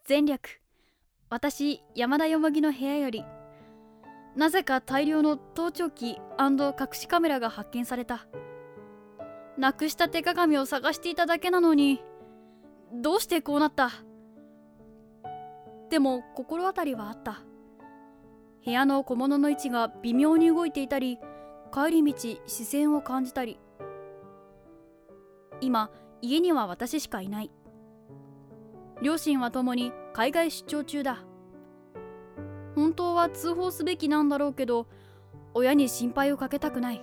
前略、私山田よもぎの部屋よりなぜか大量の盗聴器&隠しカメラが発見された。なくした手鏡を探していただけなのに、どうしてこうなった？でも心当たりはあった。部屋の小物の位置が微妙に動いていたり、帰り道視線を感じたり。今家には私しかいない。両親は共に海外出張中だ。本当は通報すべきなんだろうけど、親に心配をかけたくない。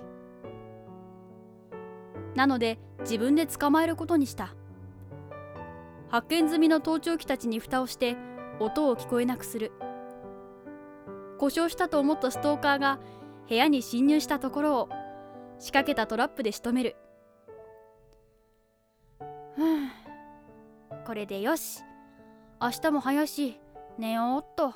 なので自分で捕まえることにした。発見済みの盗聴器たちに蓋をして音を聞こえなくする。故障したと思ったストーカーが部屋に侵入したところを仕掛けたトラップで仕留める。これでよし。明日も早いし寝ようっと。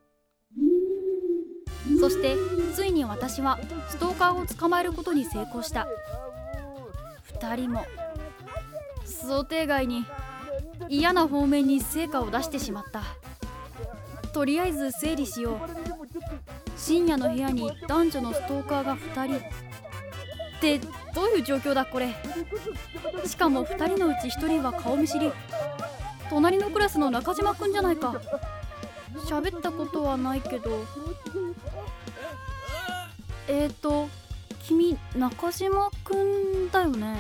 そしてついに私はストーカーを捕まえることに成功した。2人も想定外に嫌な方面に成果を出してしまった。とりあえず整理しよう。深夜の部屋に男女のストーカーが2人ってどういう状況だこれ。しかも2人のうち1人は顔見知り。隣のクラスの中島くんじゃないか。喋ったことはないけど。君中島くんだよね。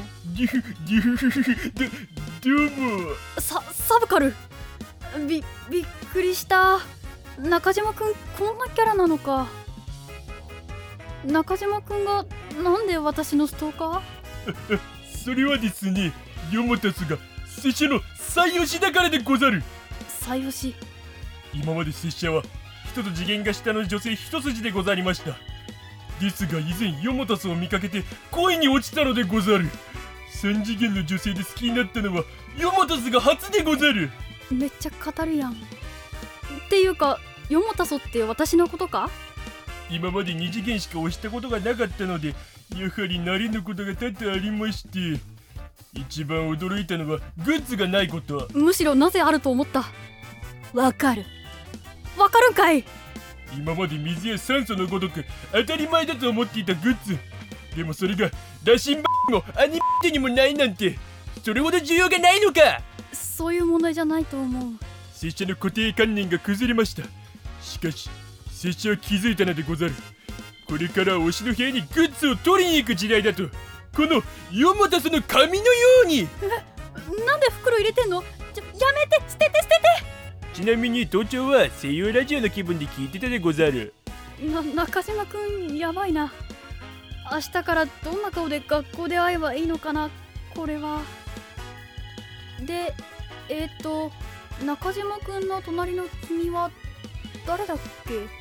どうも。 サブカル。びっくりした。中島くんこんなキャラなのか。中島くんがなんで私のストーカー？ それはですね、ヨモタスが拙者の最推しだからでござる。 最推し？ 今まで拙者は人と次元が下の女性一筋でござりました。ですが以前ヨモタスを見かけて恋に落ちたのでござる。3次元の女性で好きになったのはヨモタスが初でござる。 めっちゃ語るやん。っていうかヨモタソって私のことか？ 今まで2次元しか押したことがなかったので、やはり慣れぬことが多々ありまして、一番驚いたのはグッズがないこと。 むしろなぜあると思った？わかるんかい。 今まで水や酸素のごとく当たり前だと思っていたグッズ。でもそれが羅針盤もアニメにもないなんて、それほど重要がないのか。 そういう問題じゃないと思う。 拙者の固定観念が崩れました。しかし拙者は気づいたのでござる。これからは推しの部屋にグッズを取りに行く時代だと。このヨモタスの紙のように。 なんで袋入れてんの？やめて、捨てて。 ちなみに盗聴は声優ラジオの気分で聞いてたでござる。 中島くんやばいな。明日からどんな顔で学校で会えばいいのかなこれは。で中島くんの隣の君は誰だっけ？ そんな。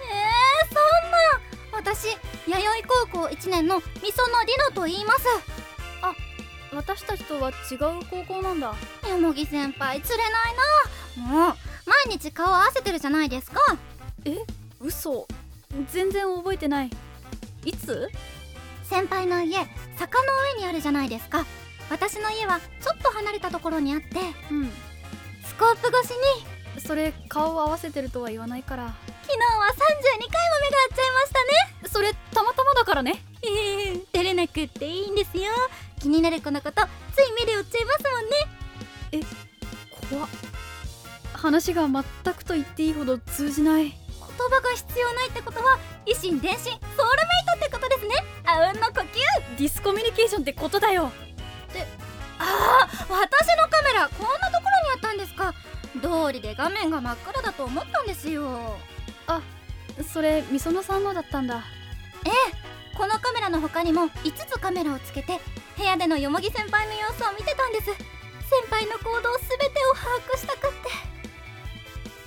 私弥生高校1年のみそのりのと言います。 あ、私たちとは違う高校なんだ。 よもぎ先輩釣れないな。もう毎日顔合わせてるじゃないですか。 嘘。全然覚えてない。いつ？ 先輩の家坂の上にあるじゃないですか。私の家はちょっと離れたところにあって、スコープ越しに。 それ顔を合わせてるとは言わないから。 昨日は32回も目が合っちゃいましたね。 それたまたまだからね。 照れなくっていいんですよ。気になる子のことつい目で追っちゃいますもんね。 怖っ。話が全くと言っていいほど通じない。 言葉が必要ないってことは以心伝心ソウルメイトってことですね。あうんの呼吸。 ディスコミュニケーションってことだよ。 私のカメラこんなところにあったんですか。道理で画面が真っ暗だと思ったんですよ。 あ、それみそのさんのだったんだ。 このカメラの他にも5つカメラをつけて部屋でのよもぎ先輩の様子を見てたんです。先輩の行動すべてを把握したくって。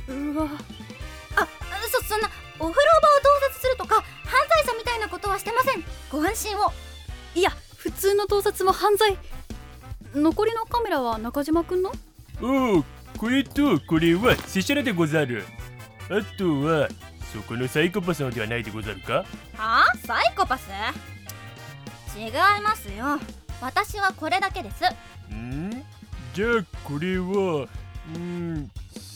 うわ。 そんなお風呂場を盗撮するとか犯罪者みたいなことはしてません。ご安心を。 いや、普通の盗撮も犯罪。残りのカメラは中島くんの？ おお、これとこれは拙者らでござる。あとはそこのサイコパスのではないでござるか？ サイコパス？違いますよ。私はこれだけです。 じゃあこれは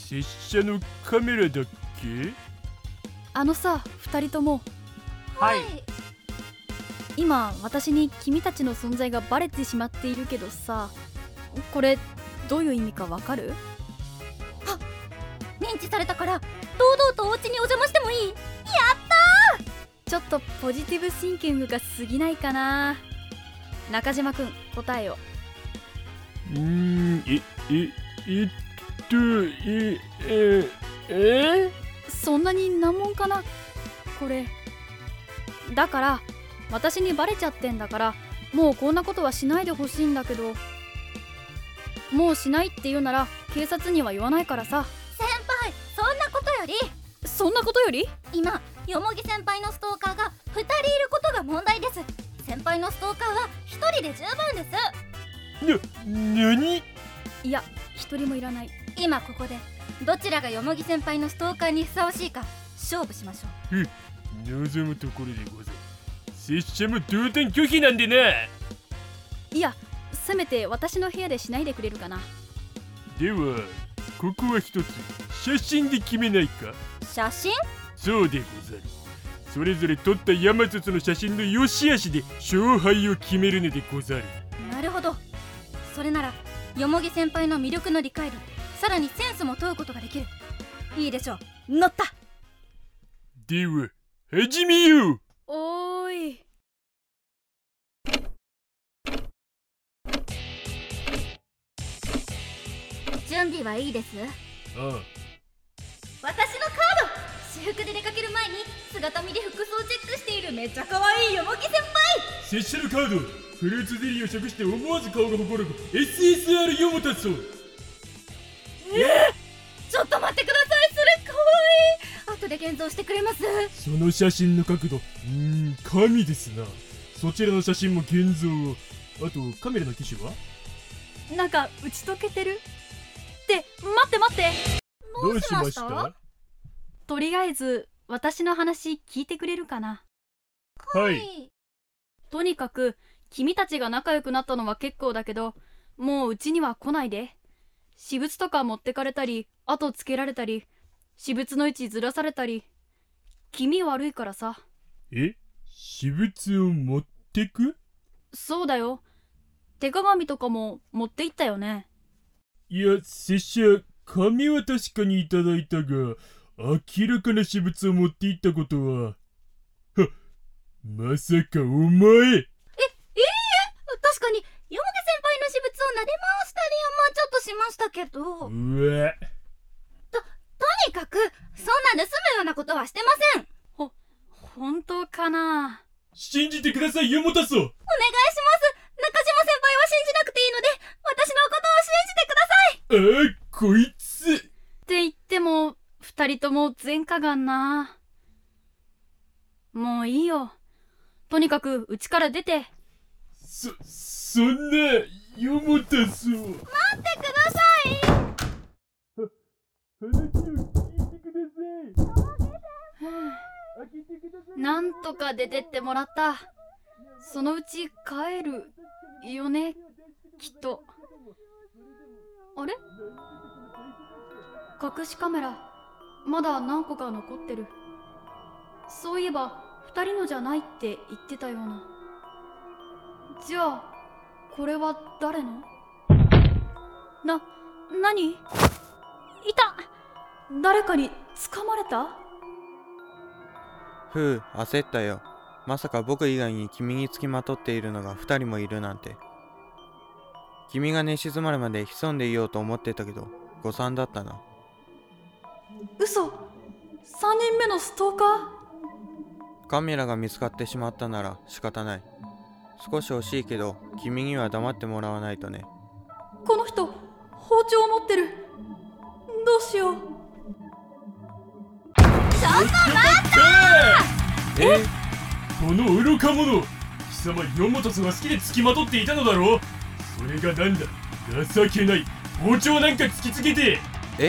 拙者のカメラだっけ？ あのさ、2人ともはい。 今私に君たちの存在がバレてしまっているけどさ、これどういう意味かわかる？ あ、認知されたから堂々とお家にお邪魔してもいい？やったちょっとポジティブシンキングが過ぎないかな。中島くん、答えを。そんなに難問かなこれ。だから私にバレちゃってんだから、もうこんなことはしないでほしいんだけど。もうしないって言うなら警察には言わないからさ。 先輩、そんなことより。 そんなことより？ 今よもぎ先輩のストーカーが2人いることが問題です。先輩のストーカーは1人で十分です。 何？ いや、1人もいらない。 今ここでどちらがよもぎ先輩のストーカーにふさわしいか勝負しましょう。 望むところでござる。拙者も同点拒否なんでな。 いや、せめて私の部屋でしないでくれるかな。 ではここは一つ写真で決めないか？ 写真？ そうでござる。それぞれ撮った山里の写真の良し悪しで勝敗を決めるのでござる。 なるほど。それならよもぎ先輩の魅力の理解度、さらにセンスも問うことができる。いいでしょう。乗った。 では始めよう。 おーい。 準備はいいです。 ああ。 私のカード。私服で出かける前に姿見で服装チェックしているめっちゃ可愛いよもぎ先輩。 拙者のカード、フルーツゼリーを食して思わず顔がほころぐ SSR よもたそう。 ちょっと待ってください。それ可愛い。後で現像してくれます？ その写真の角度、神ですな。そちらの写真も現像を。あとカメラの機種は？ なんか打ち解けてるって。待って。 どうしました？ とりあえず私の話聞いてくれるかな？ はい。 とにかく君たちが仲良くなったのは結構だけど、もううちには来ないで。私物とか持ってかれたり、後つけられたり、私物の位置ずらされたり、気味悪いからさ。 私物を持ってく？ そうだよ。手鏡とかも持って行ったよね。 いや、拙者紙は確かにいただいたが、明らかな私物を持って行ったことは。まさかお前。 確かによもぎ先輩の私物を撫で回したりはちょっとしましたけど。とにかくそんな盗むようなことはしてません。 本当かな？ 信じてくださいよもたそう。お願いします。 中島先輩は信じなくていいので、私のことを信じてください。 こいつって言っても2人とも前科がんな。もういいよ。とにかくうちから出て。 そんなよもたそう。待ってください。 話を聞いてください。 なんとか出てってもらった。そのうち帰るよね、きっと。あれ？隠しカメラまだ何個か残ってる。そういえば2人のじゃないって言ってたような。じゃあこれは誰の？何？いた！誰かに掴まれた？ 焦ったよ。まさか僕以外に君につきまとっているのが2人もいるなんて。君が寝静まるまで潜んでいようと思ってたけど、誤算だったな。 嘘！ 3人目のストーカー？ カメラが見つかってしまったなら仕方ない。少し惜しいけど君には黙ってもらわないとね。 この人包丁を持ってる。どうしよう。 ちょっと待った！ この愚か者、貴様よもたつが好きでつきまとっていたのだろう。それがなんだ、情けない。包丁なんか突きつけて。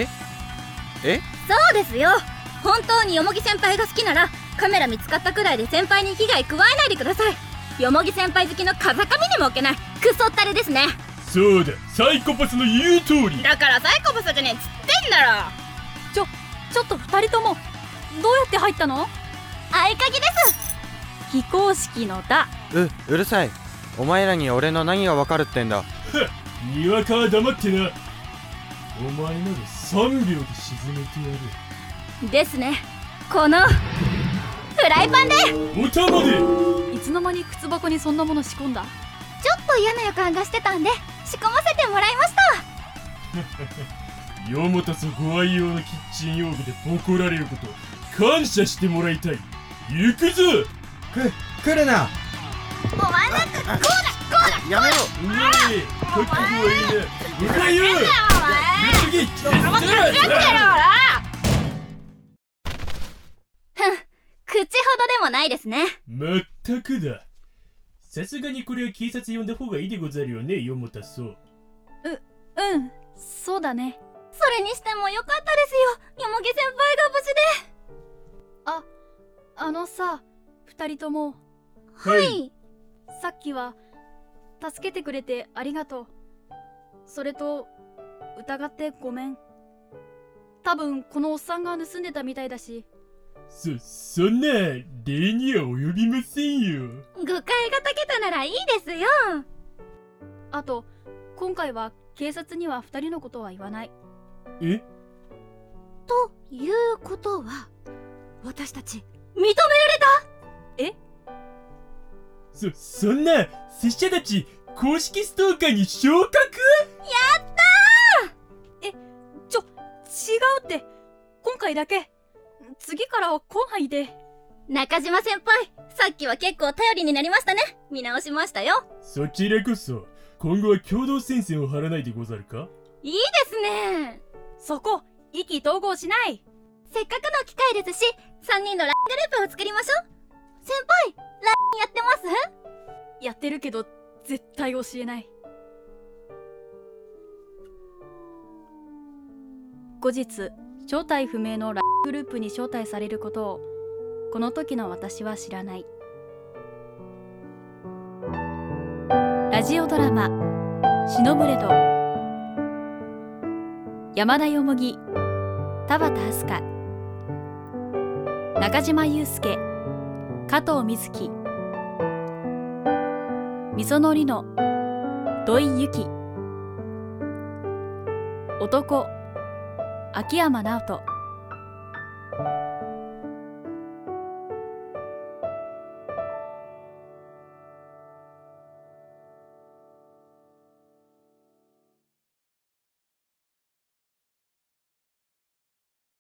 そうですよ。本当によもぎ先輩が好きならカメラ見つかったくらいで先輩に危害加えないでください。よもぎ先輩好きの風上にも置けないクソったれですね。 そうだ、サイコパスの言う通りだからサイコパスじゃねえっつってんだろ。 ちょっと2人ともどうやって入ったの？ 合鍵です。 非公式のだ。 うるさい。お前らに俺の何がわかるってんだ。 にわかは黙ってな。お前など3秒で沈めてやる。 ですね。このフライパンで。 お玉で。 いつの間に靴箱にそんなもの仕込んだ？ ちょっと嫌な予感がしてたんで仕込ませてもらいました。 よもたそご愛用のキッチン用具でボコられること感謝してもらいたい。行くぞ。 来るな。 お前なんかこうだやめろ。 うめえ覚悟はいいな。向かいよ次ふん、口ほどでもないですね。 まったくだ。さすがにこれは警察呼んだ方がいいでござるよね、よもたそう。 そうだね。 それにしてもよかったですよ、よもぎ先輩が無事で。 あのさ、2人ともはいさっきは助けてくれてありがとう。それと疑ってごめん。多分このおっさんが盗んでたみたいだし。 そんな礼には及びませんよ。 誤解が解けたならいいですよ。 あと今回は警察には2人のことは言わない。 え？ ということは私たち認められた。 そんな拙者たち公式ストーカーに昇格？ やった違うって。今回だけ。次からは来ないで。 中島先輩、さっきは結構頼りになりましたね。見直しましたよ。 そちらこそ今後は共同戦線を張らないでござるか？ いいですね。 そこ意気投合しない。 せっかくの機会ですし3人のライングループを作りましょう。先輩、ラインやってます？ やってるけど絶対教えない。後日、正体不明のライングループに招待されることをこの時の私は知らない。ラジオドラマ「しのぶれど」、山田よもぎ、田畑明日香、中島裕介、加藤瑞希、みそのりの土井由紀、男秋山直人、